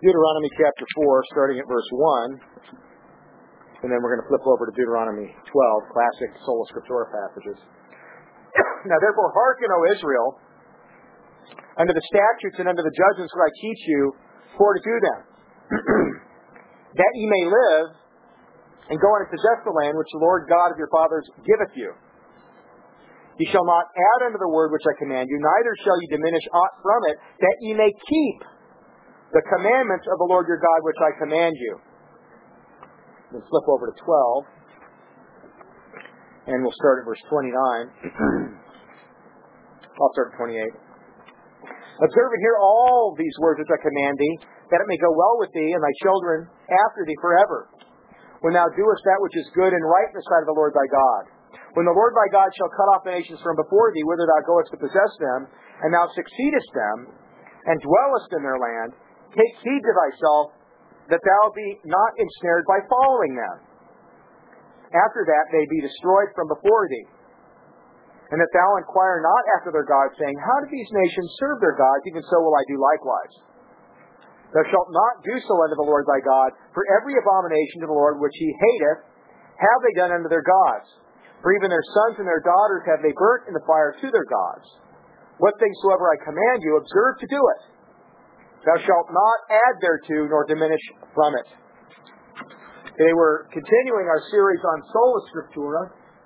Deuteronomy chapter 4, starting at verse 1, and then we're going to flip over to Deuteronomy 12, classic Sola Scriptura passages. Now therefore hearken, O Israel, unto the statutes and unto the judgments that I teach you, for to do them, that ye may live, and go and possess the land which the Lord God of your fathers giveth you. Ye shall not add unto the word which I command you, neither shall ye diminish aught from it, that ye may keep the commandments of the Lord your God which I command you. Then flip over to 12, and we'll start at verse 29. I'll start at 28. Observe and hear all these words which I command thee, that it may go well with thee and thy children after thee forever, when thou doest that which is good and right in the sight of the Lord thy God. When the Lord thy God shall cut off the nations from before thee, whither thou goest to possess them, and thou succeedest them, and dwellest in their land, take heed to thyself, that thou be not ensnared by following them. After that they be destroyed from before thee. And that thou inquire not after their gods, saying, how do these nations serve their gods? Even so will I do likewise. Thou shalt not do so unto the Lord thy God, for every abomination to the Lord which he hateth have they done unto their gods. For even their sons and their daughters have they burnt in the fire to their gods. What things soever I command you, observe to do it. Thou shalt not add thereto, nor diminish from it. Today we're continuing our series on Sola Scriptura.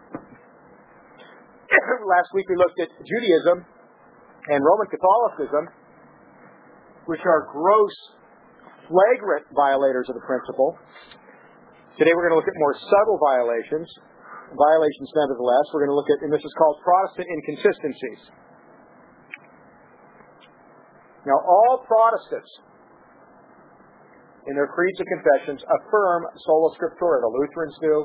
Last week we looked at Judaism and Roman Catholicism, which are gross, flagrant violators of the principle. Today we're going to look at more subtle violations nevertheless. We're going to look at, and this is called Protestant inconsistencies. Now, all Protestants, in their creeds and confessions, affirm Sola Scriptura. The Lutherans do.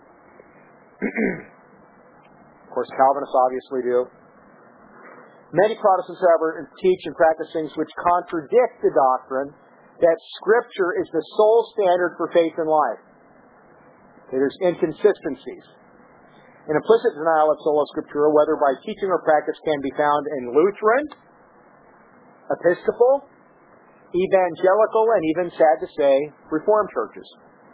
Of course, Calvinists obviously do. Many Protestants, however, teach and practice things which contradict the doctrine that Scripture is the sole standard for faith and life. Okay, there's inconsistencies. An implicit denial of Sola Scriptura, whether by teaching or practice, can be found in Lutheran, Episcopal, Evangelical, and even, sad to say, Reformed churches.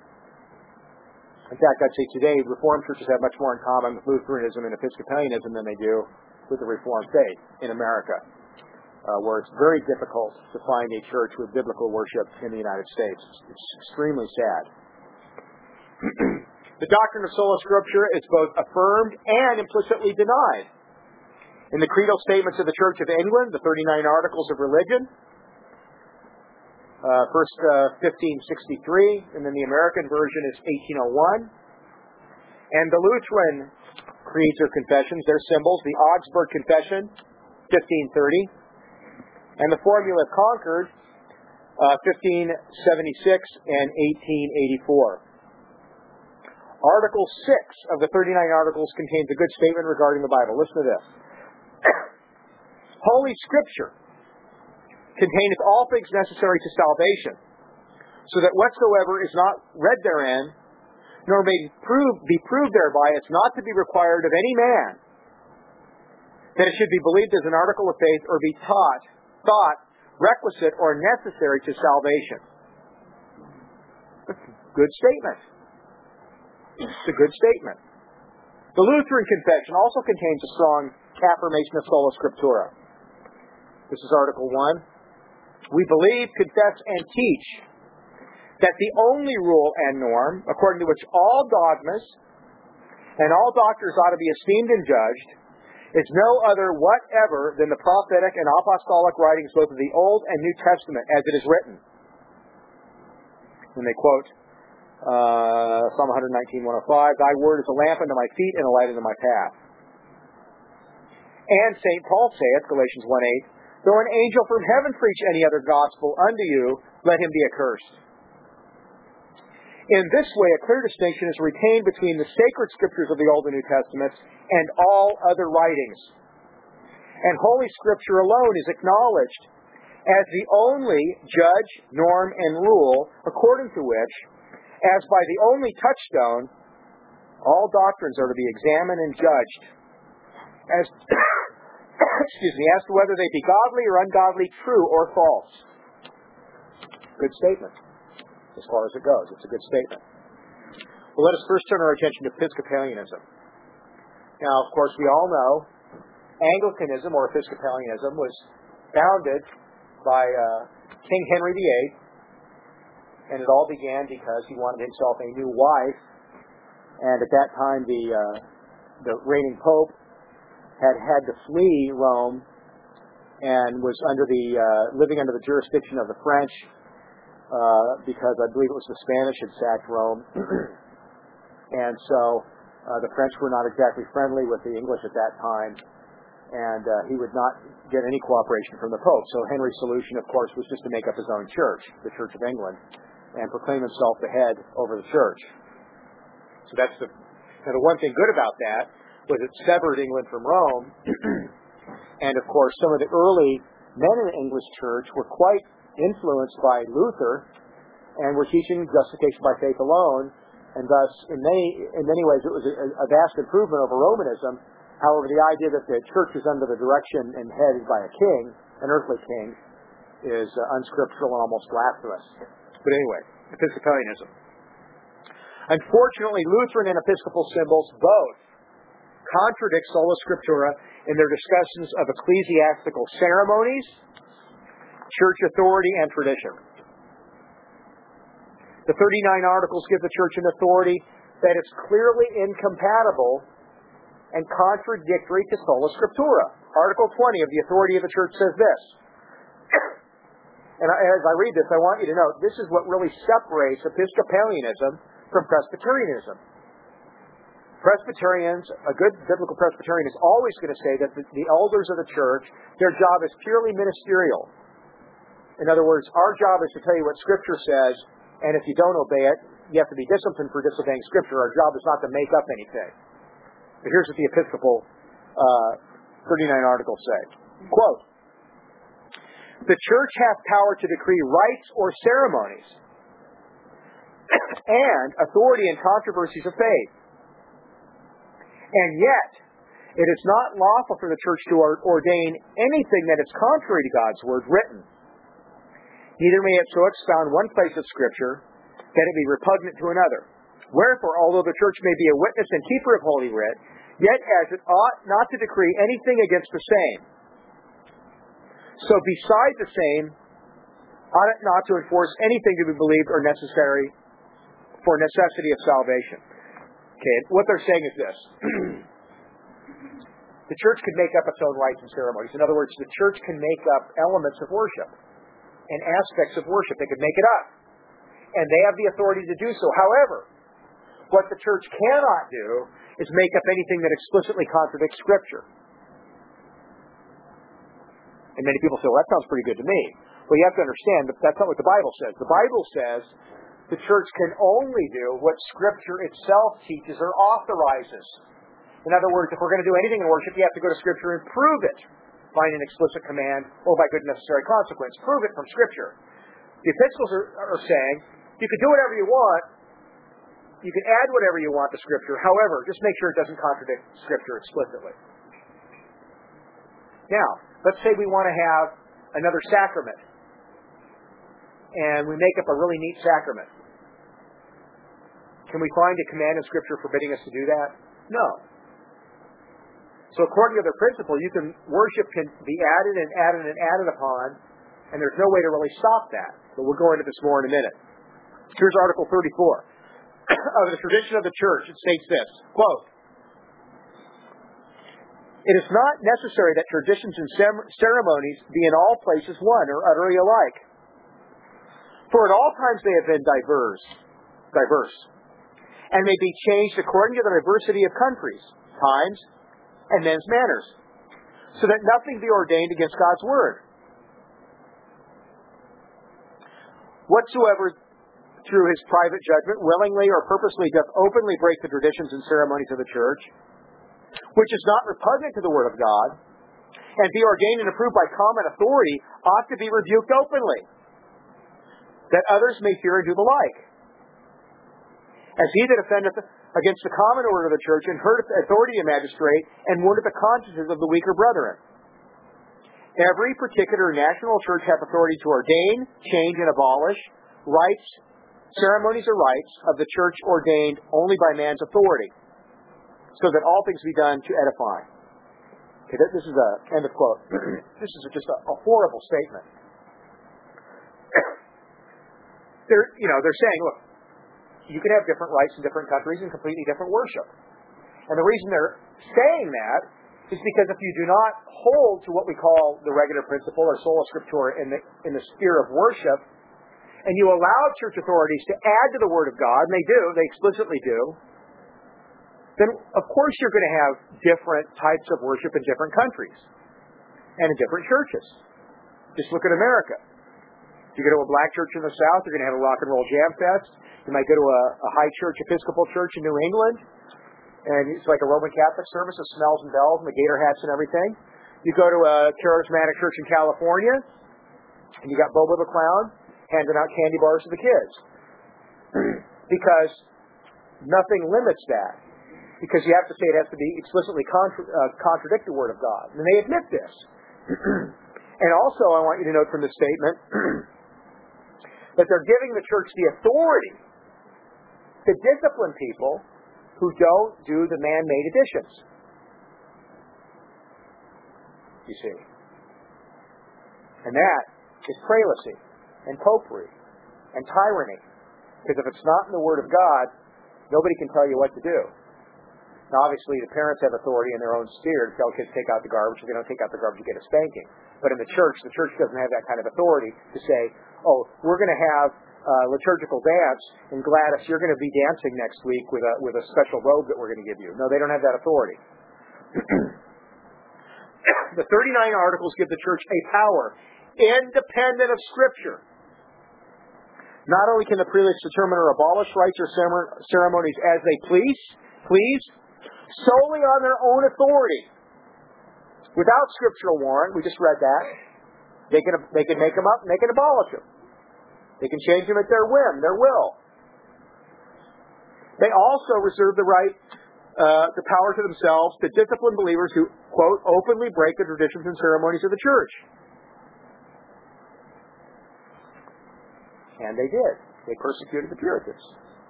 In fact, I'd say today Reformed churches have much more in common with Lutheranism and Episcopalianism than they do with the Reformed faith in America, where it's very difficult to find a church with biblical worship in the United States. It's extremely sad. The doctrine of Sola Scriptura is both affirmed and implicitly denied. In the creedal statements of the Church of England, the 39 Articles of Religion, first 1563, and then the American version is 1801. And the Lutheran creeds or confessions, their symbols, the Augsburg Confession, 1530, and the Formula of Concord, 1576 and 1884. Article 6 of the 39 Articles contains a good statement regarding the Bible. Listen to this. Holy Scripture containeth all things necessary to salvation, so that whatsoever is not read therein, nor may be proved thereby, is not to be required of any man, that it should be believed as an article of faith, or be thought requisite or necessary to salvation. Good statement. It's a good statement. The Lutheran Confession also contains a strong affirmation of Sola Scriptura. This is Article 1. We believe, confess, and teach that the only rule and norm, according to which all dogmas and all doctors ought to be esteemed and judged, is no other whatever than the prophetic and apostolic writings both of the Old and New Testament, as it is written. And they quote Psalm 119:105, Thy word is a lamp unto my feet and a light unto my path. And St. Paul saith, Galatians 1:8, Though an angel from heaven preach any other gospel unto you, let him be accursed. In this way, a clear distinction is retained between the sacred scriptures of the Old and New Testaments and all other writings. And Holy Scripture alone is acknowledged as the only judge, norm, and rule, according to which, as by the only touchstone, all doctrines are to be examined and judged as as to whether they be godly or ungodly, true or false. good statement as far as it goes. It's a good statement. Well, let us first turn our attention to Episcopalianism. Now, of course, we all know Anglicanism or Episcopalianism was founded by King Henry VIII, and it all began because he wanted himself a new wife, and at that time the reigning pope had to flee Rome and was living under the jurisdiction of the French because I believe it was the Spanish had sacked Rome. And so the French were not exactly friendly with the English at that time, and he would not get any cooperation from the Pope. So Henry's solution, of course, was just to make up his own church, the Church of England, and proclaim himself the head over the church. So now the one thing good about that was it severed England from Rome. And, of course, some of the early men in the English church were quite influenced by Luther and were teaching justification by faith alone. And thus, in many ways, it was a vast improvement over Romanism. However, the idea that the church is under the direction and headed by a king, an earthly king, is unscriptural and almost blasphemous. But anyway, Episcopalianism. Unfortunately, Lutheran and Episcopal symbols both contradict sola scriptura in their discussions of ecclesiastical ceremonies, church authority, and tradition. The 39 articles give the church an authority that is clearly incompatible and contradictory to sola scriptura. Article 20 of the authority of the church says this. And as I read this, I want you to note, this is what really separates Episcopalianism from Presbyterianism. Presbyterians, a good biblical Presbyterian is always going to say that the elders of the church, their job is purely ministerial. In other words, our job is to tell you what Scripture says, and if you don't obey it, you have to be disciplined for disobeying Scripture. Our job is not to make up anything. But here's what the Episcopal 39 articles say. Quote, "The church hath power to decree rites or ceremonies and authority in controversies of faith. And yet, it is not lawful for the church to ordain anything that is contrary to God's word written. Neither may it so expound one place of Scripture that it be repugnant to another. Wherefore, although the church may be a witness and keeper of Holy Writ, yet as it ought not to decree anything against the same. So beside the same, ought it not to enforce anything to be believed or necessary for necessity of salvation." Okay, what they're saying is this. The church could make up its own rites and ceremonies. In other words, the church can make up elements of worship and aspects of worship. They could make it up. And they have the authority to do so. However, what the church cannot do is make up anything that explicitly contradicts Scripture. And many people say, well, that sounds pretty good to me. Well, you have to understand that that's not what the Bible says. The Bible says the church can only do what Scripture itself teaches or authorizes. In other words, if we're going to do anything in worship, you have to go to Scripture and prove it by an explicit command or by good necessary consequence. Prove it from Scripture. The Episcopals are saying, you can do whatever you want, you can add whatever you want to Scripture, however, just make sure it doesn't contradict Scripture explicitly. Now, let's say we want to have another sacrament, and we make up a really neat sacrament. Can we find a command in Scripture forbidding us to do that? No. So according to their principle, worship can be added and added and added upon, and there's no way to really stop that. But we'll go into this more in a minute. Here's Article 34. Of the tradition of the church, it states this, quote, "It is not necessary that traditions and ceremonies be in all places one or utterly alike. For at all times they have been diverse, and may be changed according to the diversity of countries, times, and men's manners, so that nothing be ordained against God's word. Whatsoever through his private judgment willingly or purposely doth openly break the traditions and ceremonies of the church, which is not repugnant to the word of God, and be ordained and approved by common authority, ought to be rebuked openly, that others may fear and do the like. As he that offendeth against the common order of the church, and hurteth the authority of magistrate, and woundeth the consciences of the weaker brethren. Every particular national church hath authority to ordain, change, and abolish rites, ceremonies or rites of the church ordained only by man's authority, so that all things be done to edify. Okay, this is end of quote. This is just a horrible statement. They're saying, look, you can have different rites in different countries and completely different worship. And the reason they're saying that is because if you do not hold to what we call the regular principle or sola scriptura in the sphere of worship, and you allow church authorities to add to the Word of God, and they explicitly do, then of course you're going to have different types of worship in different countries and in different churches. Just look at America. If you go to a black church in the South, you're going to have a rock and roll jam fest. You might go to a high church Episcopal church in New England, and it's like a Roman Catholic service with smells and bells and the gator hats and everything. You go to a charismatic church in California, and you got Bobo the Clown handing out candy bars to the kids. Because nothing limits that. Because you have to say it has to be explicitly contradict the Word of God. And they admit this. And also, I want you to note from this statement that they're giving the church the authority to discipline people who don't do the man-made additions. You see. And that is prelacy and popery and tyranny. Because if it's not in the Word of God, nobody can tell you what to do. Now, obviously, the parents have authority in their own sphere to tell kids to take out the garbage. If they don't take out the garbage, you get a spanking. But in the church doesn't have that kind of authority to say, oh, we're going to have liturgical dance, and Gladys, you're going to be dancing next week with a special robe that we're going to give you. No, they don't have that authority. The 39 articles give the church a power independent of Scripture. Not only can the prelates determine or abolish rites or ceremonies as they please, solely on their own authority, without scriptural warrant. We just read that. They can make them up and they can abolish them. They can change them at their whim, their will. They also reserve the right, the power to themselves to discipline believers who, quote, openly break the traditions and ceremonies of the church. And they did. They persecuted the Puritans.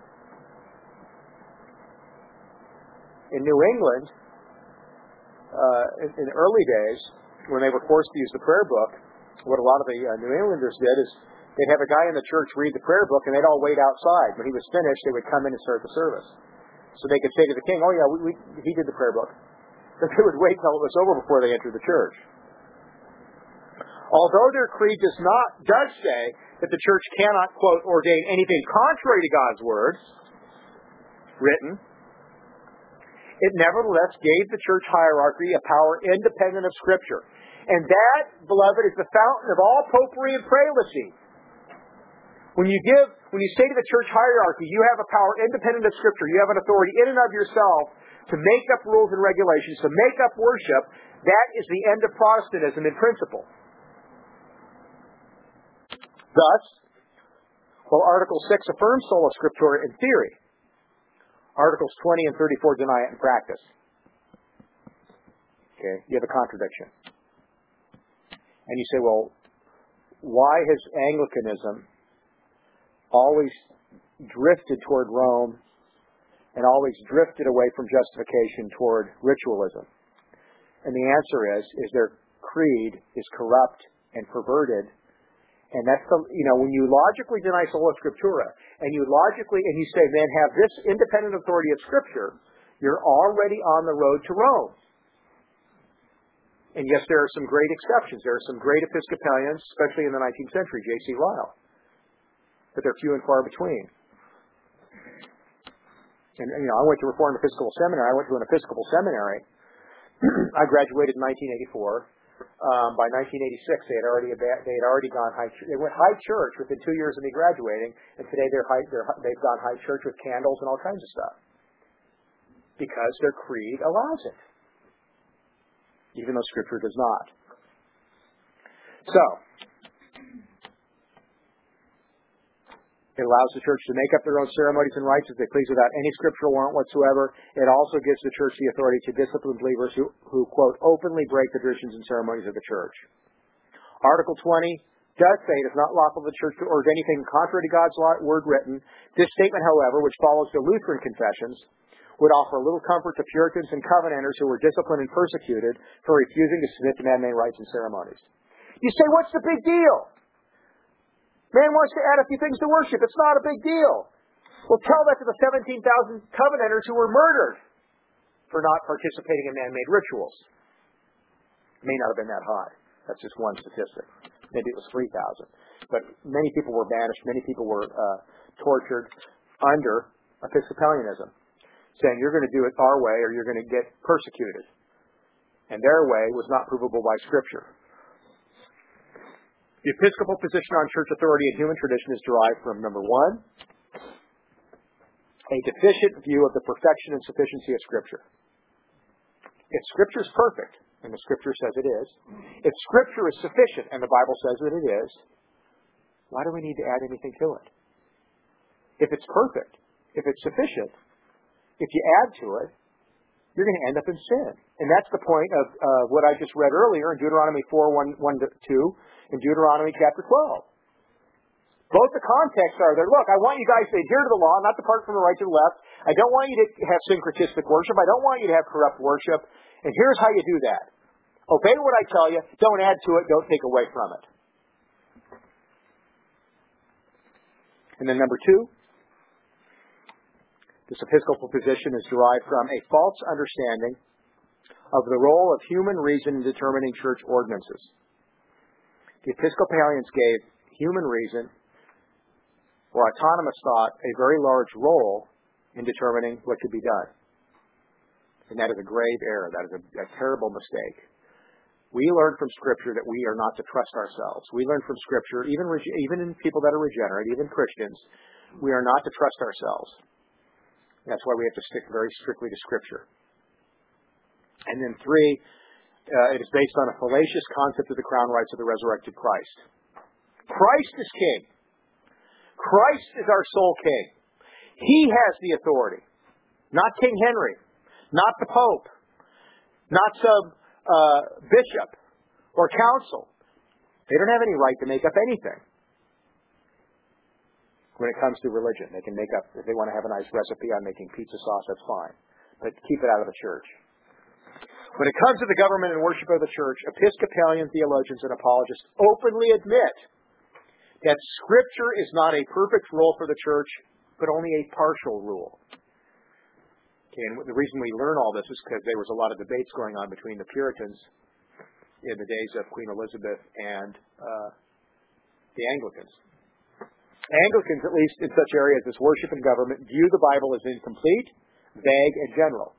In New England, in the early days, when they were forced to use the prayer book, what a lot of the New Englanders did is they'd have a guy in the church read the prayer book, and they'd all wait outside. When he was finished, they would come in and start the service. So they could say to the king, oh yeah, he did the prayer book. But they would wait until it was over before they entered the church. Although their creed does say that the church cannot, quote, ordain anything contrary to God's word, written, it nevertheless gave the church hierarchy a power independent of Scripture. And that, beloved, is the fountain of all popery and prelacy. When you say to the church hierarchy, you have a power independent of Scripture, you have an authority in and of yourself to make up rules and regulations, to make up worship, that is the end of Protestantism in principle. Thus, while Article 6 affirms sola scriptura in theory, Articles 20 and 34 deny it in practice. Okay, you have a contradiction. And you say, well, why has Anglicanism always drifted toward Rome and always drifted away from justification toward ritualism? And the answer is their creed is corrupt and perverted. And that's when you logically deny sola scriptura, and you say, then have this independent authority of Scripture, you're already on the road to Rome. And yes, there are some great exceptions. There are some great Episcopalians, especially in the 19th century, J.C. Ryle. But they're few and far between. And, I went to Reformed Episcopal Seminary. I went to an Episcopal seminary. I graduated in 1984. By 1986, they had already gone high. They went high church within 2 years of me graduating, and today they've gone high church with candles and all kinds of stuff because their creed allows it, even though Scripture does not. So, it allows the church to make up their own ceremonies and rites as they please without any scriptural warrant whatsoever. It also gives the church the authority to discipline believers who quote, openly break the traditions and ceremonies of the church. Article 20 does say it is not lawful for the church to order anything contrary to God's word written. This statement, however, which follows the Lutheran confessions, would offer little comfort to Puritans and Covenanters who were disciplined and persecuted for refusing to submit to man-made rites and ceremonies. You say, what's the big deal? Man wants to add a few things to worship. It's not a big deal. Well, tell that to the 17,000 Covenanters who were murdered for not participating in man-made rituals. It may not have been that high. That's just one statistic. Maybe it was 3,000. But many people were banished. Many people were tortured under Episcopalianism, saying you're going to do it our way or you're going to get persecuted. And their way was not provable by Scripture. The Episcopal position on church authority and human tradition is derived from, number one, a deficient view of the perfection and sufficiency of Scripture. If Scripture is perfect, and the Scripture says it is, if Scripture is sufficient, and the Bible says that it is, why do we need to add anything to it? If it's perfect, if it's sufficient, if you add to it, you're going to end up in sin. And that's the point of what I just read earlier in Deuteronomy 4:1-2 and Deuteronomy chapter 12. Both the contexts are there. Look, I want you guys to adhere to the law, not depart from the right to the left. I don't want you to have syncretistic worship. I don't want you to have corrupt worship. And here's how you do that. Obey what I tell you. Don't add to it. Don't take away from it. And then number two, this Episcopal position is derived from a false understanding of the role of human reason in determining church ordinances. The Episcopalians gave human reason or autonomous thought a very large role in determining what could be done. And that is a grave error. That is a terrible mistake. We learn from Scripture that we are not to trust ourselves. We learn from Scripture, even in people that are regenerate, even Christians, we are not to trust ourselves. That's why we have to stick very strictly to Scripture. And then three, it is based on a fallacious concept of the crown rights of the resurrected Christ. Christ is King. Christ is our sole King. He has the authority. Not King Henry. Not the Pope. Not some bishop or council. They don't have any right to make up anything. When it comes to religion, they can make up, if they want to have a nice recipe on making pizza sauce, that's fine. But keep it out of the church. When it comes to the government and worship of the church, Episcopalian theologians and apologists openly admit that Scripture is not a perfect rule for the church, but only a partial rule. Okay, and the reason we learn all this is because there was a lot of debates going on between the Puritans in the days of Queen Elizabeth and the Anglicans. Anglicans, at least in such areas as worship and government, view the Bible as incomplete, vague, and general.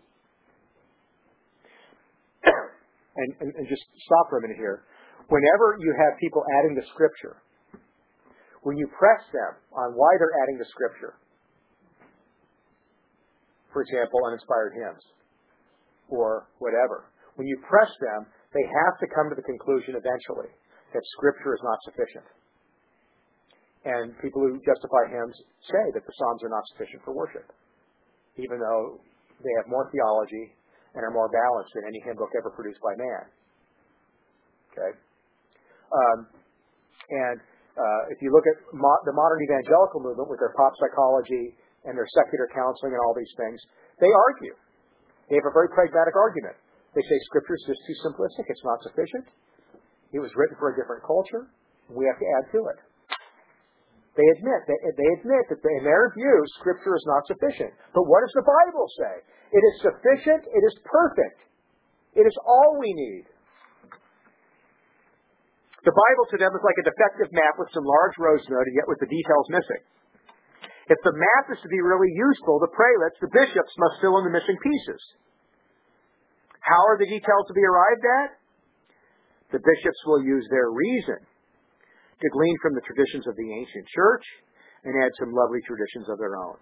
And just stop for a minute here. Whenever you have people adding to Scripture, when you press them on why they're adding to Scripture, for example, uninspired hymns or whatever, when you press them, they have to come to the conclusion eventually that Scripture is not sufficient. And people who justify hymns say that the Psalms are not sufficient for worship, even though they have more theology and are more balanced than any hymn book ever produced by man. Okay? If you look at the modern evangelical movement with their pop psychology and their secular counseling and all these things, they argue. They have a very pragmatic argument. They say Scripture is just too simplistic. It's not sufficient. It was written for a different culture. We have to add to it. They admit that in their view, Scripture is not sufficient. But what does the Bible say? It is sufficient. It is perfect. It is all we need. The Bible to them is like a defective map with some large roads noted, yet with the details missing. If the map is to be really useful, the prelates, the bishops, must fill in the missing pieces. How are the details to be arrived at? The bishops will use their reason to glean from the traditions of the ancient church and add some lovely traditions of their own.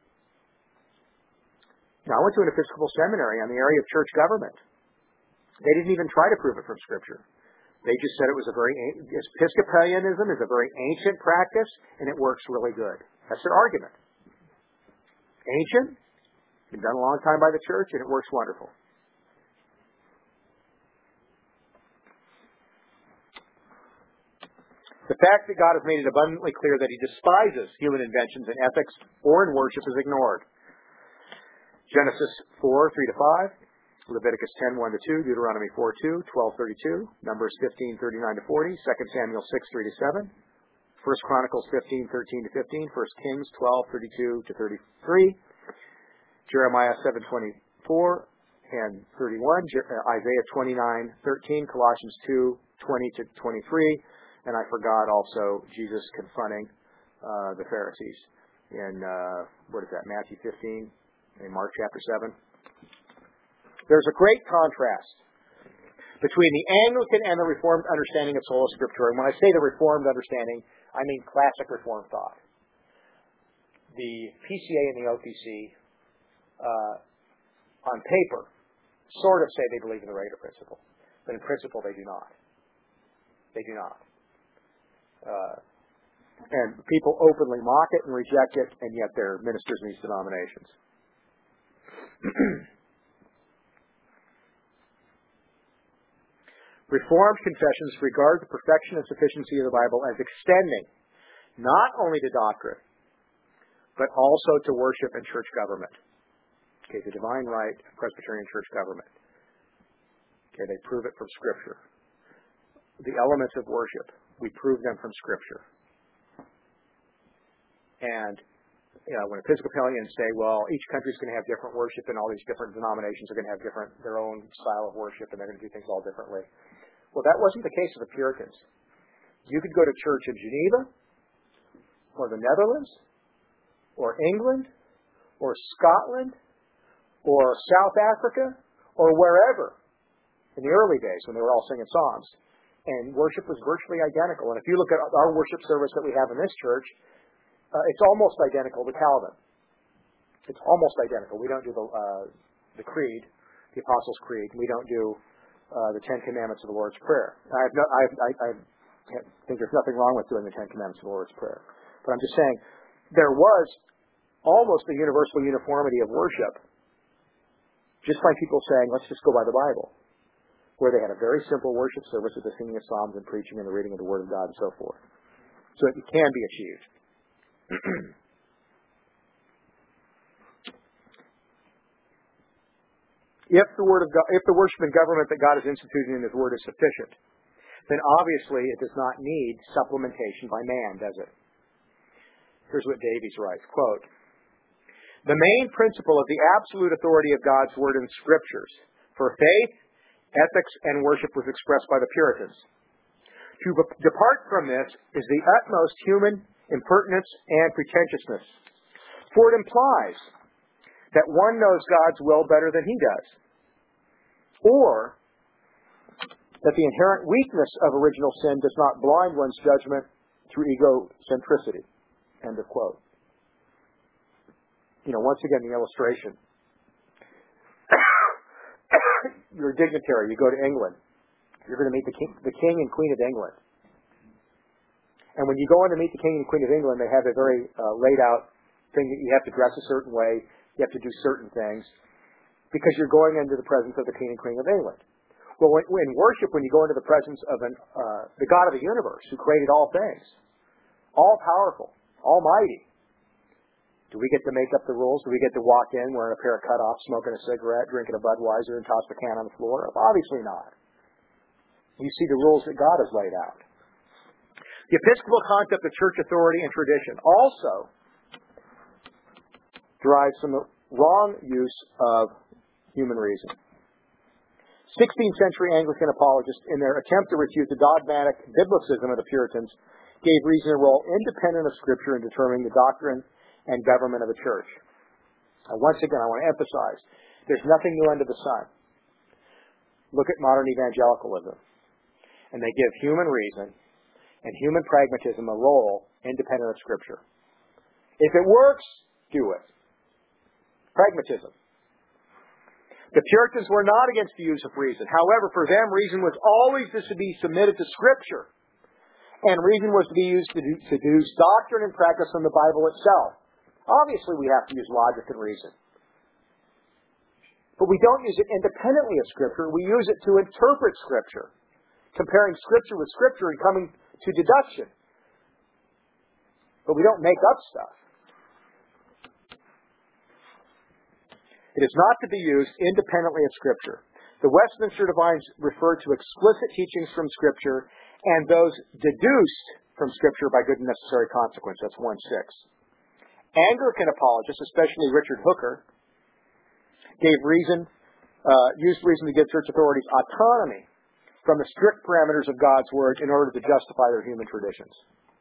Now, I went to an Episcopal seminary on the area of church government. They didn't even try to prove it from Scripture. They just said Episcopalianism is a very ancient practice, and it works really good. That's their argument. Ancient, been done a long time by the church, and it works wonderful. The fact that God has made it abundantly clear that he despises human inventions in ethics or in worship is ignored. Genesis 4, 3-5, Leviticus 10, 1-2, Deuteronomy 4, 2, 12, 32, Numbers 15, 39-40, 2 Samuel 6, 3-7, 1 Chronicles 15, 13-15, 1 Kings 12, 32-33, Jeremiah 7, 24 and 31, Isaiah 29, 13, Colossians 2, 20-23, and I forgot also Jesus confronting the Pharisees in, Matthew 15 and Mark chapter 7. There's a great contrast between the Anglican and the Reformed understanding of sola scriptura. And when I say the Reformed understanding, I mean classic Reformed thought. The PCA and the OPC, on paper, sort of say they believe in the Rader principle. But in principle, they do not. They do not. And people openly mock it and reject it, and yet they're ministers in these denominations. Reformed confessions regard the perfection and sufficiency of the Bible as extending not only to doctrine, but also to worship and church government. Okay, the divine right of Presbyterian church government. Okay, they prove it from Scripture. The elements of worship, we prove them from Scripture. And when Episcopalians say, well, each country's going to have different worship and all these different denominations are going to have their own style of worship and they're going to do things all differently. Well, that wasn't the case of the Puritans. You could go to church in Geneva or the Netherlands or England or Scotland or South Africa or wherever in the early days when they were all singing psalms. And worship was virtually identical. And if you look at our worship service that we have in this church, it's almost identical to Calvin. It's almost identical. We don't do the Creed, the Apostles' Creed. We don't do the Ten Commandments of the Lord's Prayer. I think there's nothing wrong with doing the Ten Commandments of the Lord's Prayer. But I'm just saying, there was almost a universal uniformity of worship, just like people saying, let's just go by the Bible, where they had a very simple worship service with the singing of psalms and preaching and the reading of the Word of God and so forth. So it can be achieved. If the worship and government that God has instituted in His Word is sufficient, then obviously it does not need supplementation by man, does it? Here's what Davies writes, quote, "The main principle of the absolute authority of God's Word in Scriptures for faith, ethics, and worship was expressed by the Puritans. To depart from this is the utmost human impertinence and pretentiousness, for it implies that one knows God's will better than he does, or that the inherent weakness of original sin does not blind one's judgment through egocentricity." End of quote. Once again, the illustration. You're a dignitary. You go to England. You're going to meet the King and Queen of England. And when you go in to meet the King and Queen of England, they have a very laid out thing that you have to dress a certain way. You have to do certain things because you're going into the presence of the King and Queen of England. Well, in worship, when you go into the presence of the God of the universe who created all things, all powerful, almighty, do we get to make up the rules? Do we get to walk in wearing a pair of cutoffs, smoking a cigarette, drinking a Budweiser, and toss the can on the floor? Obviously not. You see the rules that God has laid out. The Episcopal concept of church authority and tradition also derives from the wrong use of human reason. 16th century Anglican apologists, in their attempt to refute the dogmatic biblicism of the Puritans, gave reason a role independent of Scripture in determining the doctrine and government of the church. Now, once again, I want to emphasize, there's nothing new under the sun. Look at modern evangelicalism. And they give human reason and human pragmatism a role independent of Scripture. If it works, do it. Pragmatism. The Puritans were not against the use of reason. However, for them, reason was always to be submitted to Scripture. And reason was to be used to deduce doctrine and practice from the Bible itself. Obviously, we have to use logic and reason. But we don't use it independently of Scripture. We use it to interpret Scripture. Comparing Scripture with Scripture and coming to deduction. But we don't make up stuff. It is not to be used independently of Scripture. The Westminster Divines refer to explicit teachings from Scripture and those deduced from Scripture by good and necessary consequence. That's 1:6. Anglican apologists, especially Richard Hooker, used reason to give church authorities autonomy from the strict parameters of God's Word in order to justify their human traditions.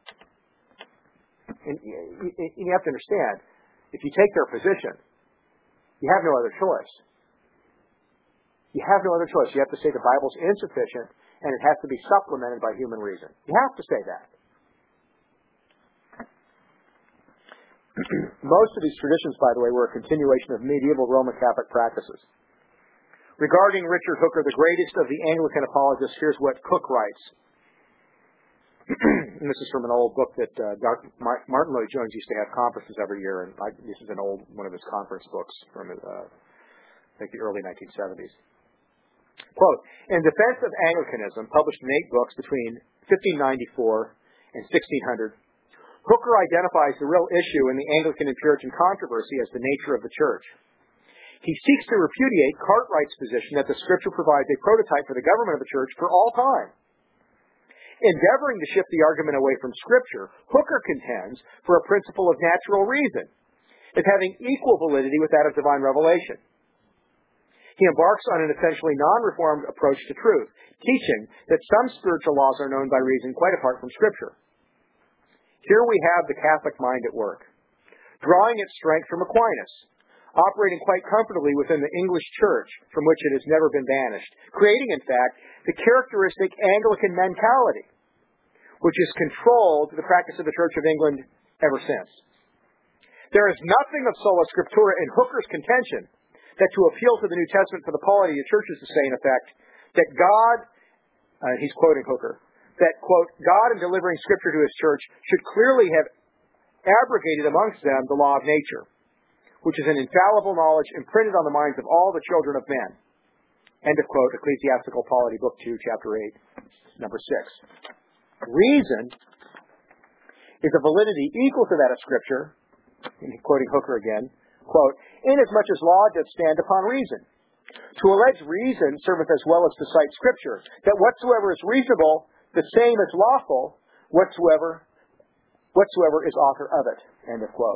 And you have to understand, if you take their position, you have no other choice. You have no other choice. You have to say the Bible's insufficient and it has to be supplemented by human reason. You have to say that. Most of these traditions, by the way, were a continuation of medieval Roman Catholic practices. Regarding Richard Hooker, the greatest of the Anglican apologists, here's what Cook writes. And this is from an old book that Martin Lloyd-Jones used to have conferences every year, and this is an old one of his conference books from I think the early 1970s. Quote, in defense of Anglicanism, published in 8 books between 1594 and 1600, Hooker identifies the real issue in the Anglican and Puritan controversy as the nature of the church. He seeks to repudiate Cartwright's position that the Scripture provides a prototype for the government of the church for all time. Endeavoring to shift the argument away from Scripture, Hooker contends for a principle of natural reason as having equal validity with that of divine revelation. He embarks on an essentially non-reformed approach to truth, teaching that some spiritual laws are known by reason quite apart from Scripture. Here we have the Catholic mind at work, drawing its strength from Aquinas, operating quite comfortably within the English Church, from which it has never been banished, creating, in fact, the characteristic Anglican mentality, which has controlled the practice of the Church of England ever since. There is nothing of sola scriptura in Hooker's contention that to appeal to the New Testament for the polity of the church is to say, in effect, that God, he's quoting Hooker, that, quote, God in delivering Scripture to His church should clearly have abrogated amongst them the law of nature, which is an infallible knowledge imprinted on the minds of all the children of men. End of quote, Ecclesiastical Polity, Book 2, Chapter 8, number 6. Reason is a validity equal to that of Scripture, quoting Hooker again, quote, inasmuch as law doth stand upon reason. To allege reason serveth as well as to cite Scripture, that whatsoever is reasonable, the same as lawful, whatsoever is author of it. End of quote.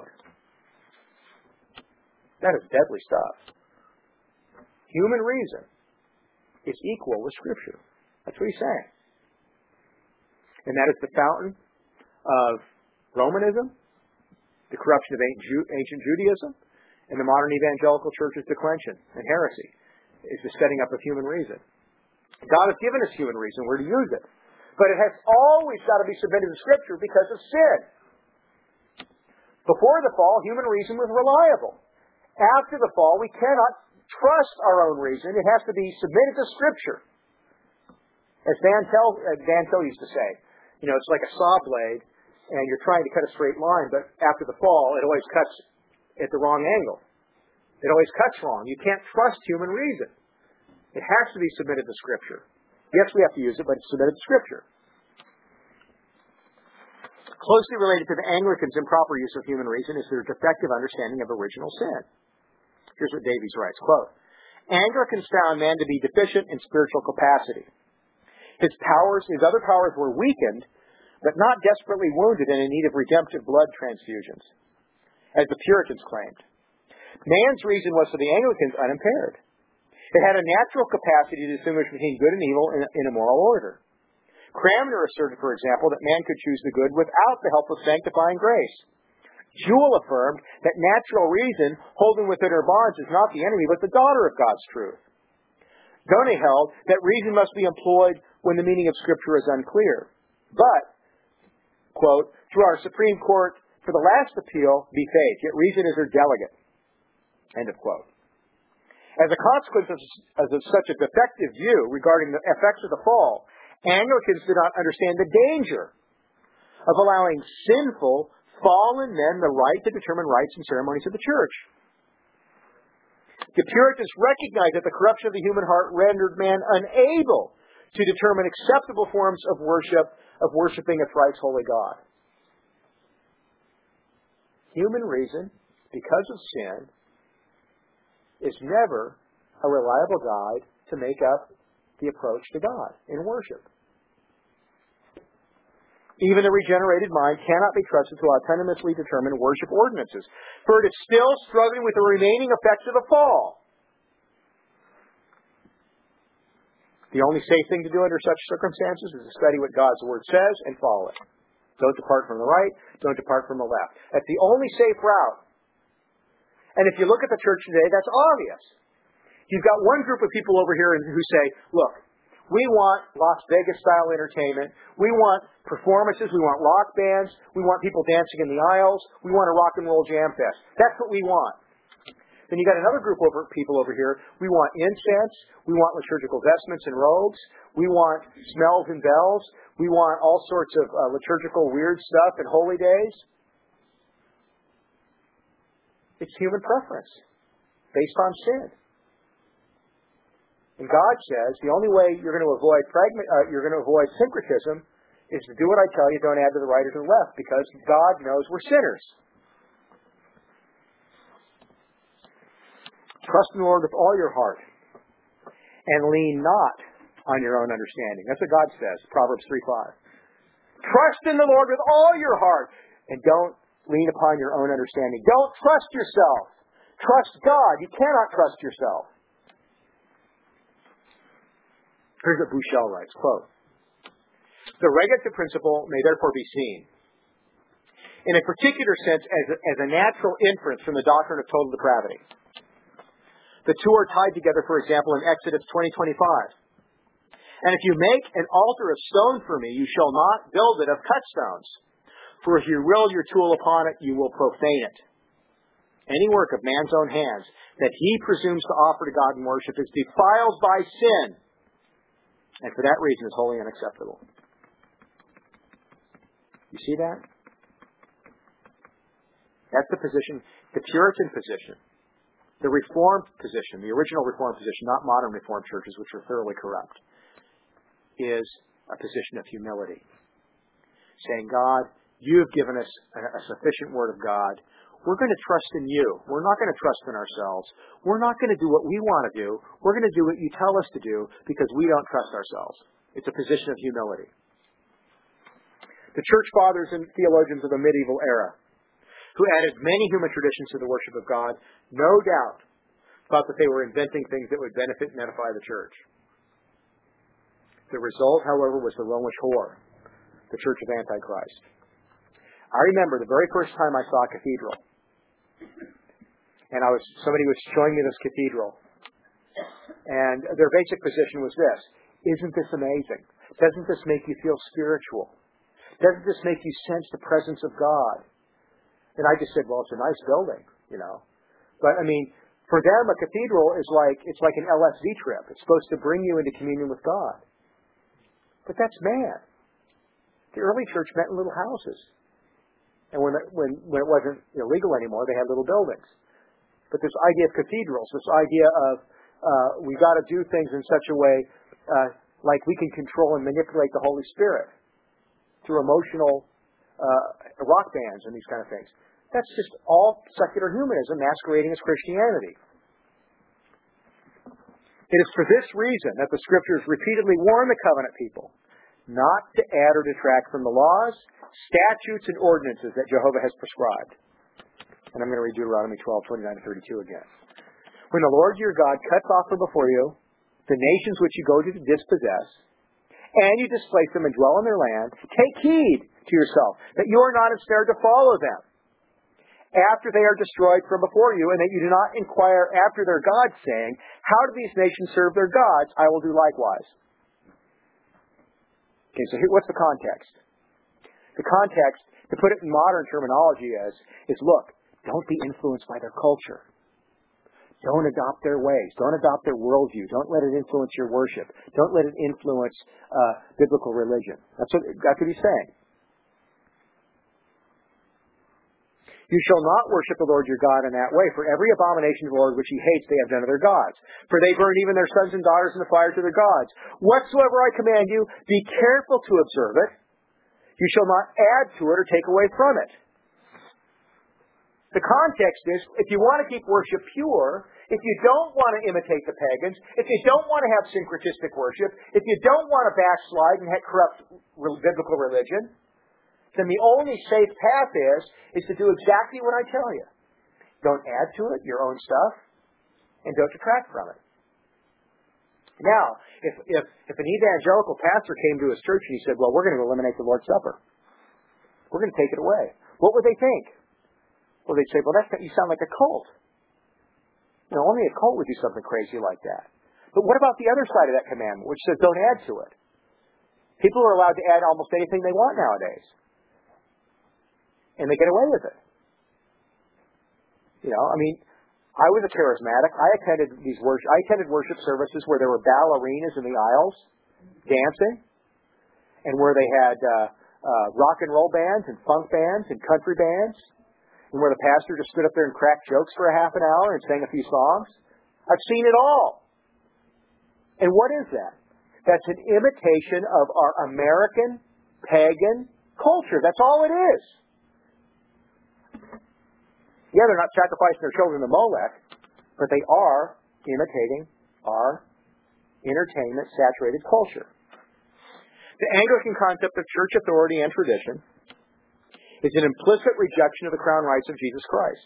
That is deadly stuff. Human reason is equal with Scripture. That's what he's saying. And that is the fountain of Romanism, the corruption of ancient Judaism, and the modern evangelical church's declension and heresy, is the setting up of human reason. God has given us human reason. We're to use it. But it has always got to be submitted to Scripture because of sin. Before the fall, human reason was reliable. After the fall, we cannot trust our own reason. It has to be submitted to Scripture. As Van Til used to say, it's like a saw blade, and you're trying to cut a straight line, but after the fall, it always cuts at the wrong angle. It always cuts wrong. You can't trust human reason. It has to be submitted to Scripture. Yes, we have to use it, but it's submitted to Scripture. Closely related to the Anglicans' improper use of human reason is their defective understanding of original sin. Here's what Davies writes, quote, Anglicans found man to be deficient in spiritual capacity. His other powers were weakened, but not desperately wounded and in need of redemptive blood transfusions, as the Puritans claimed. Man's reason was for the Anglicans unimpaired. It had a natural capacity to distinguish between good and evil in a moral order. Cranmer asserted, for example, that man could choose the good without the help of sanctifying grace. Jewell affirmed that natural reason, holding within her bonds, is not the enemy, but the daughter of God's truth. Donay held that reason must be employed when the meaning of Scripture is unclear. But, quote, through our Supreme Court, for the last appeal, be faith, yet reason is her delegate. End of quote. As a consequence of such a defective view regarding the effects of the fall, Anglicans did not understand the danger of allowing sinful, fallen men the right to determine rites and ceremonies of the church. The Puritans recognized that the corruption of the human heart rendered man unable to determine acceptable forms of worship of worshiping a thrice holy God. Human reason, because of sin, is never a reliable guide to make up the approach to God in worship. Even the regenerated mind cannot be trusted to autonomously determine worship ordinances, for it is still struggling with the remaining effects of the fall. The only safe thing to do under such circumstances is to study what God's Word says and follow it. Don't depart from the right, don't depart from the left. That's the only safe route. And if you look at the church today, that's obvious. You've got one group of people over here who say, look, we want Las Vegas-style entertainment. We want performances. We want rock bands. We want people dancing in the aisles. We want a rock and roll jam fest. That's what we want. Then you got another group of people over here. We want incense. We want liturgical vestments and robes. We want smells and bells. We want all sorts of liturgical weird stuff and holy days. It's human preference based on sin. And God says the only way you're going to avoid syncretism is to do what I tell you. Don't add to the right or to the left, because God knows we're sinners. Trust in the Lord with all your heart, and lean not on your own understanding. That's what God says, Proverbs 3:5. Trust in the Lord with all your heart, and don't lean upon your own understanding. Don't trust yourself. Trust God. You cannot trust yourself. Here's what Bushell writes, quote, "The regulative principle may therefore be seen, in a particular sense, as a natural inference from the doctrine of total depravity. The two are tied together, for example, in Exodus 20:25. And if you make an altar of stone for me, you shall not build it of cut stones. For if you will your tool upon it, you will profane it. Any work of man's own hands that he presumes to offer to God in worship is defiled by sin, and for that reason is wholly unacceptable." You see that? That's the position, the Puritan position, the Reformed position, the original Reformed position, not modern Reformed churches, which are thoroughly corrupt, is a position of humility. Saying, God, you have given us a sufficient word of God. We're going to trust in you. We're not going to trust in ourselves. We're not going to do what we want to do. We're going to do what you tell us to do because we don't trust ourselves. It's a position of humility. The church fathers and theologians of the medieval era, who added many human traditions to the worship of God, no doubt thought that they were inventing things that would benefit and edify the church. The result, however, was the Romish whore, the Church of Antichrist. I remember the very first time I saw a cathedral, and somebody was showing me this cathedral, and their basic position was this: isn't this amazing? Doesn't this make you feel spiritual? Doesn't this make you sense the presence of God? And I just said, well, it's a nice building, you know. But I mean, for them, a cathedral is like an LSD trip. It's supposed to bring you into communion with God. But that's mad. The early church met in little houses. And when it wasn't illegal anymore, they had little buildings. But this idea of cathedrals, this idea of we got to do things in such a way like we can control and manipulate the Holy Spirit through emotional rock bands and these kind of things. That's just all secular humanism masquerading as Christianity. It is for this reason that the Scriptures repeatedly warn the covenant people not to add or detract from the laws, statutes, and ordinances that Jehovah has prescribed. And I'm going to read Deuteronomy 12:29-32 again. When the Lord your God cuts off from before you the nations which you go to dispossess, and you displace them and dwell in their land, take heed to yourself that you are not ensnared to follow them after they are destroyed from before you, and that you do not inquire after their gods, saying, how do these nations serve their gods? I will do likewise. Okay, so what's the context? The context, to put it in modern terminology, is look, don't be influenced by their culture. Don't adopt their ways. Don't adopt their worldview. Don't let it influence your worship. Don't let it influence biblical religion. That's what he's saying. You shall not worship the Lord your God in that way, for every abomination of the Lord which he hates they have done to their gods. For they burn even their sons and daughters in the fire to their gods. Whatsoever I command you, be careful to observe it, You shall not add to it or take away from it. The context is, if you want to keep worship pure, if you don't want to imitate the pagans, if you don't want to have syncretistic worship, if you don't want to backslide and corrupt biblical religion, then the only safe path is to do exactly what I tell you. Don't add to it your own stuff, and don't detract from it. Now, if an evangelical pastor came to his church and he said, well, we're going to eliminate the Lord's Supper. We're going to take it away. What would they think? Well, they'd say, well, you sound like a cult. Only a cult would do something crazy like that. But what about the other side of that commandment, which says don't add to it? People are allowed to add almost anything they want nowadays. And they get away with it. I was a charismatic. I attended worship services where there were ballerinas in the aisles dancing, and where they had rock and roll bands and funk bands and country bands, and where the pastor just stood up there and cracked jokes for a half an hour and sang a few songs. I've seen it all. And what is that? That's an imitation of our American pagan culture. That's all it is. Yeah, they're not sacrificing their children to Molech, but they are imitating our entertainment-saturated culture. The Anglican concept of church authority and tradition is an implicit rejection of the crown rights of Jesus Christ.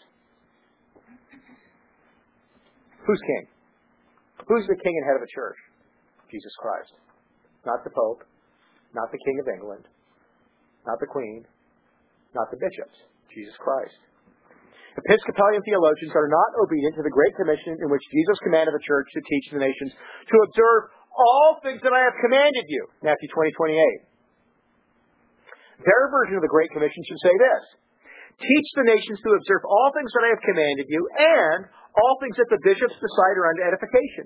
Who's king? Who's the king and head of a church? Jesus Christ. Not the Pope, not the King of England, not the Queen, not the bishops. Jesus Christ. Episcopalian theologians are not obedient to the Great Commission in which Jesus commanded the church to teach the nations to observe all things that I have commanded you. Matthew 20:28. Their version of the Great Commission should say this: teach the nations to observe all things that I have commanded you, and all things that the bishops decide are unto edification.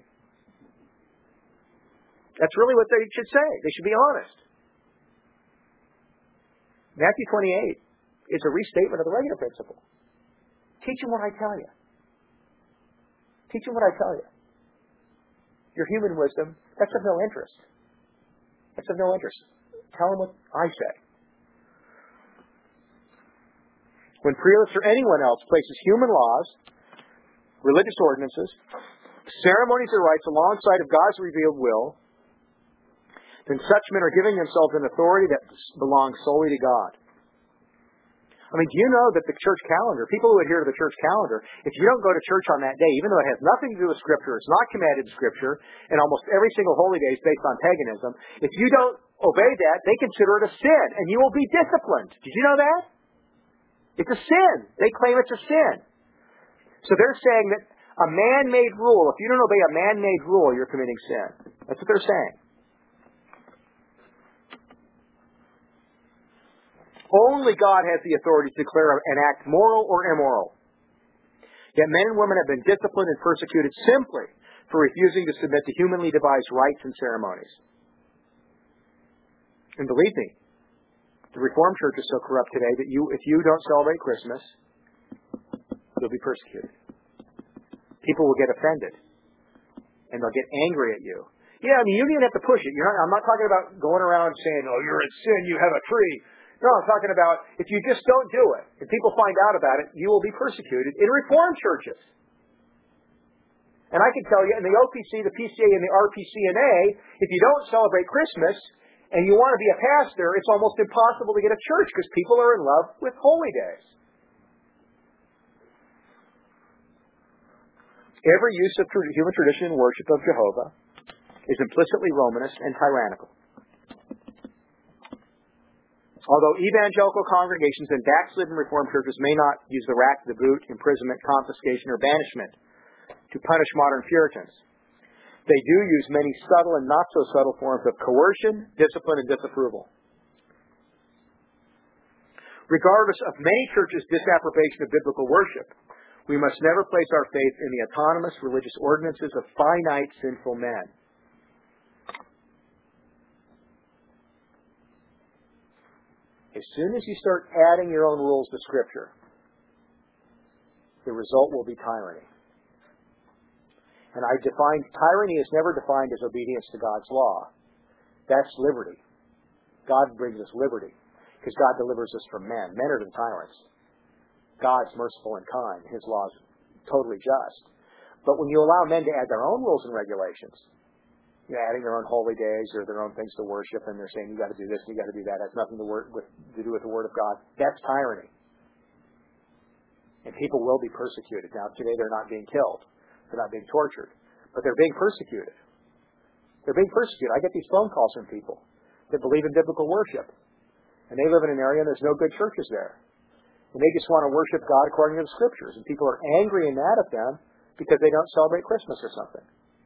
That's really what they should say. They should be honest. Matthew 28 is a restatement of the regular principle. Teach them what I tell you. Teach them what I tell you. Your human wisdom, that's of no interest. That's of no interest. Tell them what I say. When prelates or anyone else places human laws, religious ordinances, ceremonies or rites alongside of God's revealed will, then such men are giving themselves an authority that belongs solely to God. Do you know that the church calendar, people who adhere to the church calendar, if you don't go to church on that day, even though it has nothing to do with Scripture, it's not commanded in Scripture, and almost every single holy day is based on paganism, if you don't obey that, they consider it a sin, and you will be disciplined. Did you know that? It's a sin. They claim it's a sin. So they're saying that a man-made rule, if you don't obey a man-made rule, you're committing sin. That's what they're saying. Only God has the authority to declare an act moral or immoral. Yet men and women have been disciplined and persecuted simply for refusing to submit to humanly devised rites and ceremonies. And believe me, the Reformed Church is so corrupt today that if you don't celebrate Christmas, you'll be persecuted. People will get offended, and they'll get angry at you. Yeah, you don't even have to push it. I'm not talking about going around saying, oh, you're in sin, you have a tree. No, I'm talking about if you just don't do it, if people find out about it, you will be persecuted in Reformed churches. And I can tell you, in the OPC, the PCA, and the RPCNA, if you don't celebrate Christmas and you want to be a pastor, it's almost impossible to get a church because people are in love with holy days. Every use of human tradition and worship of Jehovah is implicitly Romanist and tyrannical. Although evangelical congregations and backslidden Reformed churches may not use the rack, the boot, imprisonment, confiscation, or banishment to punish modern Puritans, they do use many subtle and not so subtle forms of coercion, discipline, and disapproval. Regardless of many churches' disapprobation of biblical worship, we must never place our faith in the autonomous religious ordinances of finite sinful men. As soon as you start adding your own rules to Scripture, the result will be tyranny. And tyranny is never defined as obedience to God's law. That's liberty. God brings us liberty. Because God delivers us from men. Men are the tyrants. God's merciful and kind. His law is totally just. But when you allow men to add their own rules and regulations, adding their own holy days or their own things to worship, and they're saying, you got to do this and you got to do that, has nothing to do with the Word of God, that's tyranny. And people will be persecuted. Now, today they're not being killed. They're not being tortured. But they're being persecuted. They're being persecuted. I get these phone calls from people that believe in biblical worship. And they live in an area and there's no good churches there. And they just want to worship God according to the Scriptures. And people are angry and mad at them because they don't celebrate Christmas or something.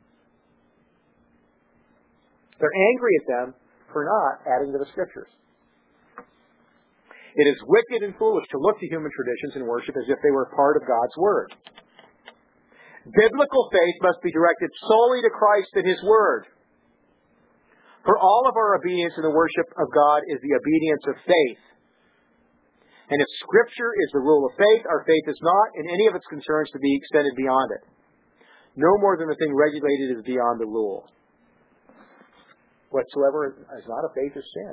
They're angry at them for not adding to the Scriptures. It is wicked and foolish to look to human traditions and worship as if they were part of God's Word. Biblical faith must be directed solely to Christ and His Word. For all of our obedience in the worship of God is the obedience of faith. And if Scripture is the rule of faith, our faith is not, in any of its concerns, to be extended beyond it. No more than the thing regulated is beyond the rule. Whatsoever is not of faith is sin.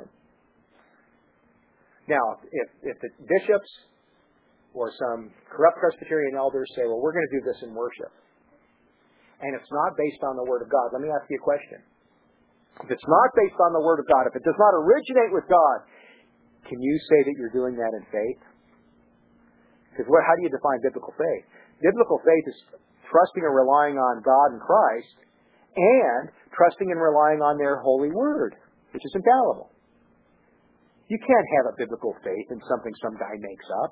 Now, if the bishops or some corrupt Presbyterian elders say, well, we're going to do this in worship, and it's not based on the Word of God, let me ask you a question. If it's not based on the Word of God, if it does not originate with God, can you say that you're doing that in faith? Because how do you define biblical faith? Biblical faith is trusting and relying on God and Christ, and trusting and relying on their holy Word, which is infallible. You can't have a biblical faith in something some guy makes up.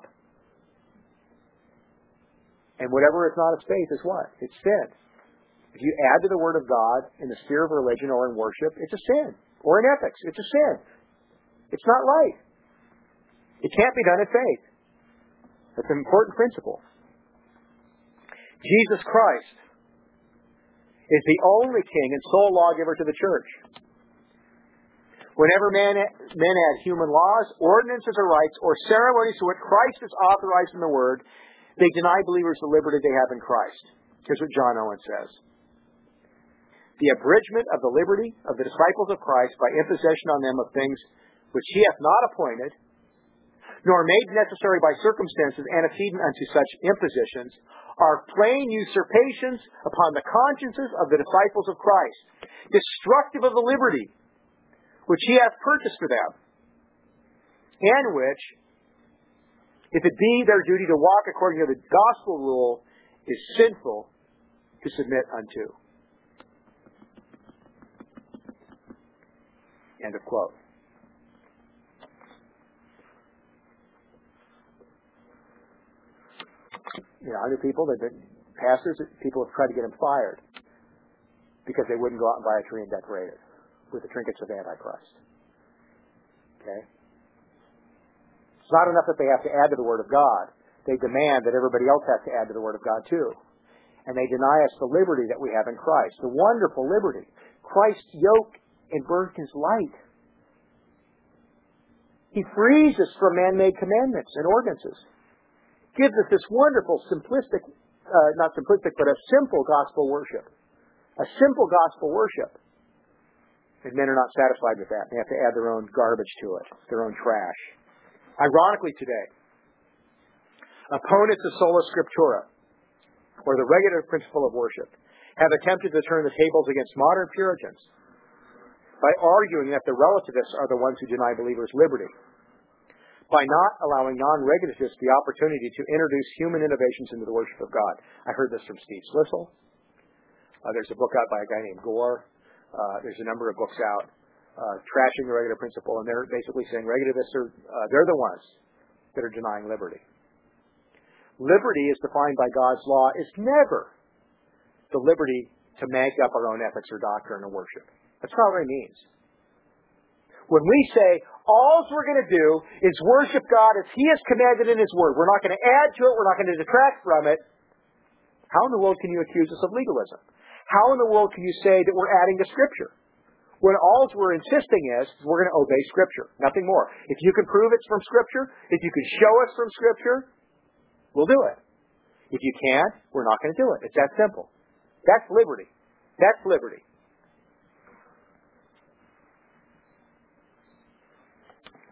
And whatever is not of faith is what? It's sin. If you add to the Word of God in the sphere of religion or in worship, it's a sin. Or in ethics, it's a sin. It's not right. It can't be done in faith. That's an important principle. Jesus Christ is the only king and sole lawgiver to the church. Whenever men add human laws, ordinances or rites, or ceremonies to what Christ has authorized in the Word, they deny believers the liberty they have in Christ. Here's what John Owen says. The abridgment of the liberty of the disciples of Christ by imposition on them of things which He hath not appointed, nor made necessary by circumstances antecedent unto such impositions, are plain usurpations upon the consciences of the disciples of Christ, destructive of the liberty which He hath purchased for them, and which, if it be their duty to walk according to the gospel rule, is sinful to submit unto. End of quote. I knew people that pastors, people have tried to get them fired because they wouldn't go out and buy a tree and decorate it with the trinkets of Antichrist. Okay? It's not enough that they have to add to the Word of God. They demand that everybody else has to add to the Word of God too. And they deny us the liberty that we have in Christ, the wonderful liberty. Christ's yoke and burden is light. He frees us from man-made commandments and ordinances. Gives us this wonderful, simplistic, not simplistic, but a simple gospel worship. A simple gospel worship. And men are not satisfied with that. They have to add their own garbage to it, their own trash. Ironically today, opponents of sola scriptura, or the regulative principle of worship, have attempted to turn the tables against modern Puritans by arguing that the relativists are the ones who deny believers liberty, by not allowing non-regulativists the opportunity to introduce human innovations into the worship of God. I heard this from Steve Slissel. There's a book out by a guy named Gore. There's a number of books out trashing the regulative principle, and they're basically saying regulativists are they're the ones that are denying liberty. Liberty, as defined by God's law, is never the liberty to make up our own ethics or doctrine or worship. That's not what it means. When we say, all we're going to do is worship God as He has commanded in His Word, we're not going to add to it, we're not going to detract from it, how in the world can you accuse us of legalism? How in the world can you say that we're adding to Scripture? When all we're insisting is we're going to obey Scripture, nothing more. If you can prove it's from Scripture, if you can show us from Scripture, we'll do it. If you can't, we're not going to do it. It's that simple. That's liberty. That's liberty.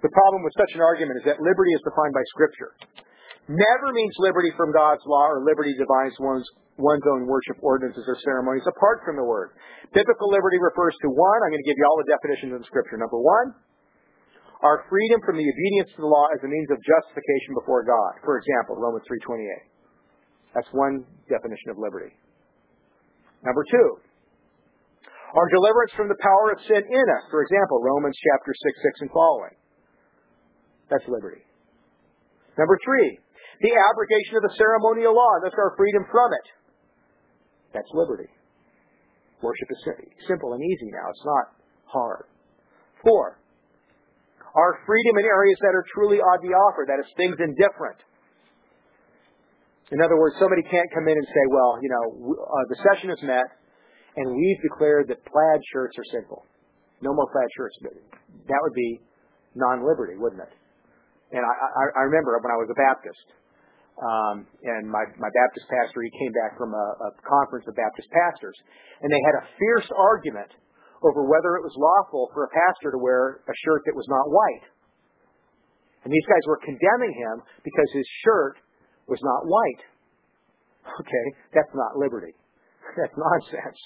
The problem with such an argument is that liberty is defined by Scripture. Never means liberty from God's law or liberty divines one's own worship ordinances or ceremonies apart from the Word. Biblical liberty refers to one, I'm going to give you all the definitions of the Scripture. Number one, our freedom from the obedience to the law as a means of justification before God. For example, Romans 3:28. That's one definition of liberty. Number two, our deliverance from the power of sin in us. For example, Romans chapter 6 and following. That's liberty. Number three, the abrogation of the ceremonial law, and thus our freedom from it. That's liberty. Worship is simple and easy now. It's not hard. Four, our freedom in areas that are truly adiaphora, that is, things indifferent. In other words, somebody can't come in and say, well, the session is met, and we've declared that plaid shirts are sinful. No more plaid shirts. That would be non-liberty, wouldn't it? And I remember when I was a Baptist, and my Baptist pastor, he came back from a conference of Baptist pastors, and they had a fierce argument over whether it was lawful for a pastor to wear a shirt that was not white. And these guys were condemning him because his shirt was not white. Okay, that's not liberty. That's nonsense.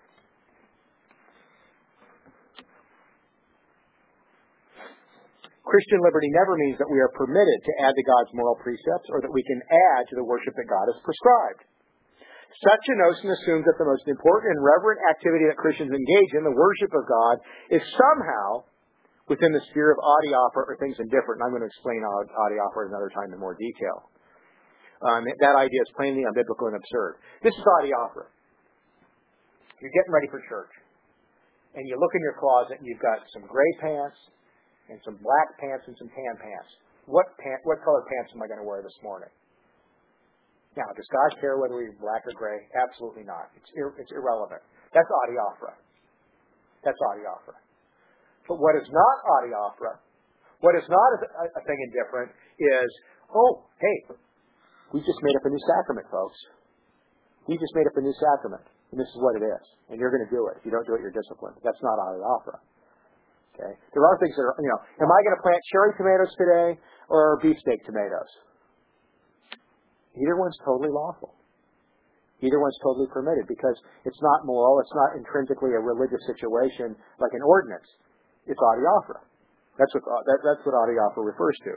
Christian liberty never means that we are permitted to add to God's moral precepts or that we can add to the worship that God has prescribed. Such a notion assumes that the most important and reverent activity that Christians engage in, the worship of God, is somehow within the sphere of adiaphora or things indifferent. And I'm going to explain adiaphora another time in more detail. That idea is plainly unbiblical and absurd. This is adiaphora. You're getting ready for church. And you look in your closet and you've got some gray pants, and some black pants and some tan pants. What color pants am I going to wear this morning? Now, does God care whether we're black or gray? Absolutely not. It's irrelevant. That's adiaphora. That's adiaphora. But what is not adiaphora, what is not a thing indifferent, is, hey, we just made up a new sacrament, folks. We just made up a new sacrament, and this is what it is. And you're going to do it. If you don't do it, you're disciplined. That's not adiaphora. Okay. There are things that are, am I going to plant cherry tomatoes today or beefsteak tomatoes? Either one's totally lawful. Either one's totally permitted because it's not moral, it's not intrinsically a religious situation like an ordinance. It's adiaphora. That's what adiaphora refers to.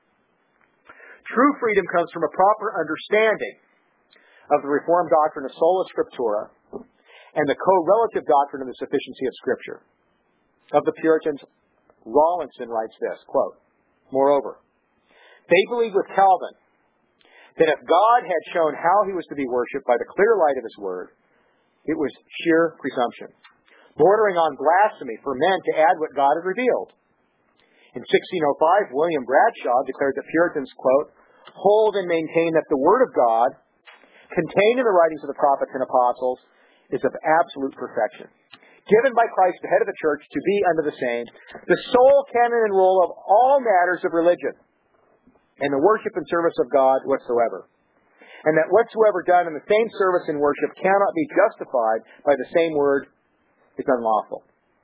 True freedom comes from a proper understanding of the Reformed doctrine of sola scriptura and the correlative doctrine of the sufficiency of Scripture. Of the Puritans, Rawlinson writes this, quote, moreover, they believed with Calvin that if God had shown how he was to be worshipped by the clear light of his word, it was sheer presumption, bordering on blasphemy for men to add what God had revealed. In 1605, William Bradshaw declared that Puritans, quote, hold and maintain that the word of God, contained in the writings of the prophets and apostles, is of absolute perfection, given by Christ, the head of the church, to be unto the same, the sole canon and rule of all matters of religion, and the worship and service of God whatsoever. And that whatsoever done in the same service and worship cannot be justified by the same word is unlawful.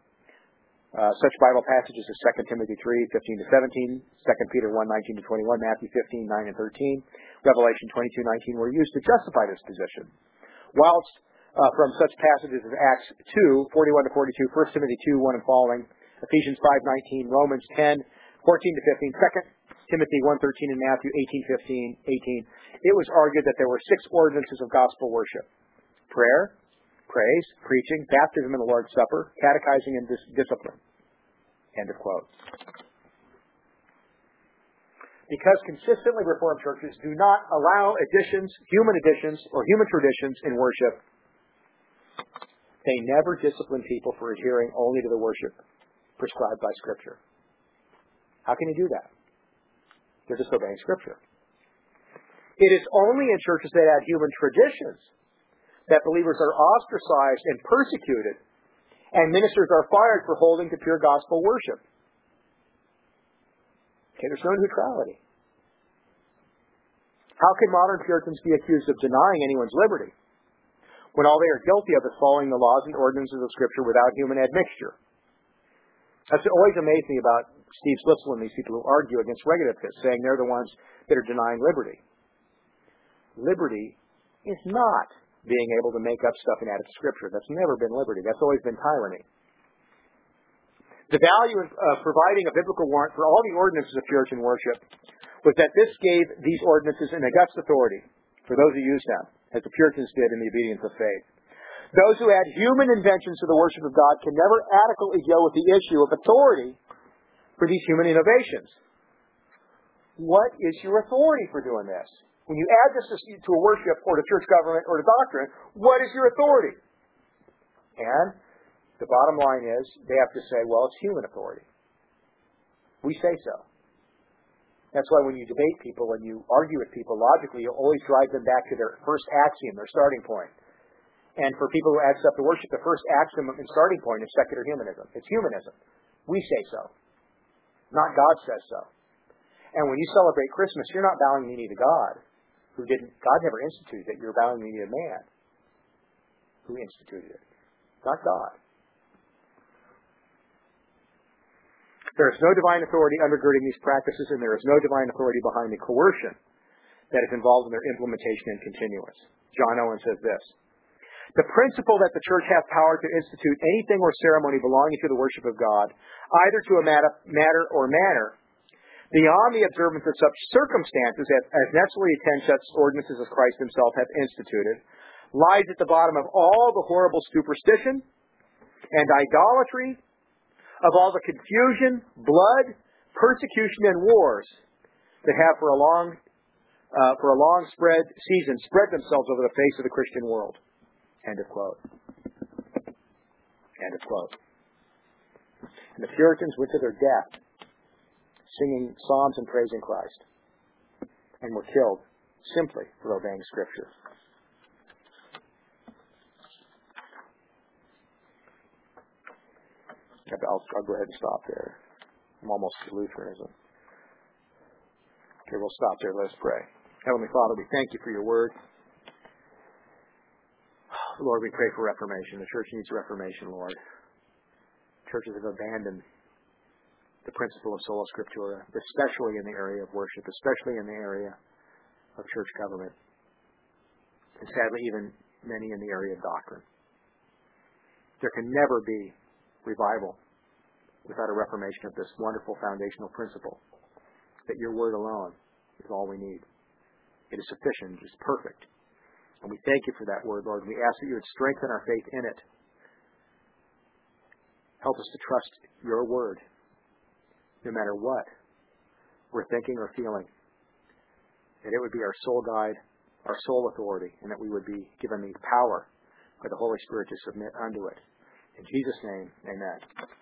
Such Bible passages as 2 Timothy 3:15-17, 2 Peter 1:19-21, Matthew 15:9 and 13, Revelation 22:19 were used to justify this position. Whilst from such passages as Acts 2:41-42, 1 Timothy 2:1 and following, Ephesians 5:19, Romans 10:14-15, 2 Timothy 1:13 and Matthew 18:18, it was argued that there were 6 ordinances of gospel worship: prayer, praise, preaching, baptism in the Lord's Supper, catechizing, and discipline. End of quote. Because consistently Reformed churches do not allow human additions, or human traditions in worship, they never discipline people for adhering only to the worship prescribed by Scripture. How can you do that? They're disobeying Scripture. It is only in churches that add human traditions that believers are ostracized and persecuted, and ministers are fired for holding to pure gospel worship. Okay, there's no neutrality. How can modern Puritans be accused of denying anyone's liberty when all they are guilty of is following the laws and ordinances of Scripture without human admixture? That's always amazed me about Steve Slipsel and these people who argue against regulativists, saying they're the ones that are denying liberty. Liberty is not being able to make up stuff and add it to Scripture. That's never been liberty. That's always been tyranny. The value of providing a biblical warrant for all the ordinances of Puritan worship was that this gave these ordinances an august authority for those who used them, as the Puritans did in the obedience of faith. Those who add human inventions to the worship of God can never adequately deal with the issue of authority for these human innovations. What is your authority for doing this? When you add this to a worship or to church government or to doctrine, what is your authority? And the bottom line is, they have to say, well, it's human authority. We say so. That's why when you debate people and you argue with people logically, you always drive them back to their first axiom, their starting point. And for people who add stuff to worship, the first axiom and starting point is secular humanism. It's humanism. We say so. Not God says so. And when you celebrate Christmas, you're not bowing the knee to God. God never instituted it. You're bowing the knee to man who instituted it. Not God. There is no divine authority undergirding these practices, and there is no divine authority behind the coercion that is involved in their implementation and continuance. John Owen says this: the principle that the church has power to institute anything or ceremony belonging to the worship of God, either to a matter or manner, beyond the observance of such circumstances as necessarily attend such ordinances as Christ himself hath instituted, lies at the bottom of all the horrible superstition and idolatry, of all the confusion, blood, persecution, and wars that have for a long season spread themselves over the face of the Christian world. End of quote. End of quote. And the Puritans went to their death singing psalms and praising Christ, and were killed simply for obeying Scripture. I'll go ahead and stop there. I'm almost to Lutheranism. Okay, we'll stop there. Let us pray. Heavenly Father, we thank you for your word. Lord, we pray for reformation. The church needs reformation, Lord. Churches have abandoned the principle of sola scriptura, especially in the area of worship, especially in the area of church government, and sadly even many in the area of doctrine. There can never be revival without a reformation of this wonderful foundational principle, that your word alone is all we need. It is sufficient, it is perfect. And we thank you for that word, Lord. We ask that you would strengthen our faith in it. Help us to trust your word, no matter what we're thinking or feeling. That it would be our sole guide, our sole authority, and that we would be given the power by the Holy Spirit to submit unto it. In Jesus' name, amen.